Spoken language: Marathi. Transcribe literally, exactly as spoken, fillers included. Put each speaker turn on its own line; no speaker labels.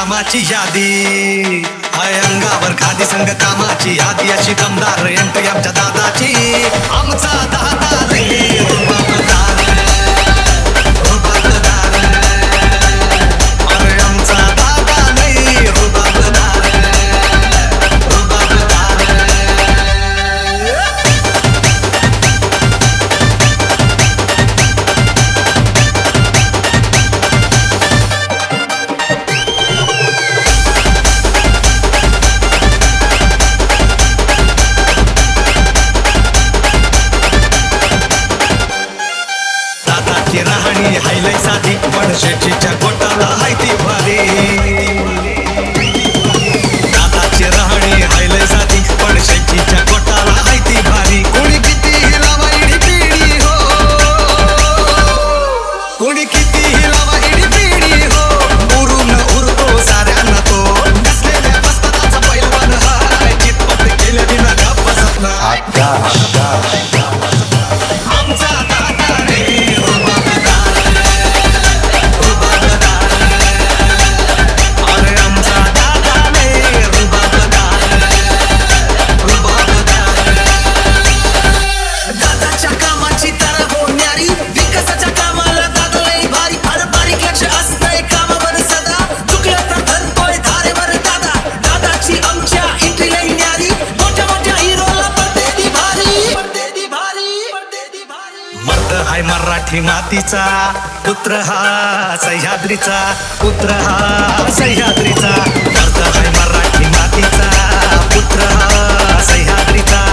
कामाची यादी, हाय अंगावर खादी संग कामाची यादी, अशी दमदार एंट्री आमच्या दादाची. आमचा दादा रे रुबाबदार, रुबाबदार, अरे आमचा दादा नाही रुबाबदार, रुबाबदार. दादाची राहणी हायलाय साधी, पण शेतीच्या कोटाला हाय ती भारी. दादाची राहणी हायलाय साधी, पण शेतीच्या कोटाला हाय ती भारी. कोणी किती लावा इडी पिढी हो, कोणी किती लावा इडी पिढी हो, उरून उरतो साऱ्यांना तो. नसलेल्या वस्तादाचा पैलवान हाय, चितपट केल्या बिना गप्प बसत नाही. आमचा दादा रे रुबाबदार, रुबाबदार, अरे आमचा दादा रे रुबाबदार, रुबाबदार. दादाच्या कामाची तर होणारी, विकासाच्या कामाला दादा लई भारी. फार बारीक लक्ष असतंय कामावर सदा, चुकलं तर धरतोय धारेवर दादा. दादाची आमच्या एंट्री लई न्यारी, मोठ्या मोठ्या हिरोला पडते ती भारी, पडते ती भारी, पडते ती भारी. मर्द हाय मराठी मातीचा, पुत्र हा सह्याद्रीचा, पुत्र हा सह्याद्रीचा. मर्द हाय मराठी मातीचा, पुत्र हा सह्याद्रीचा.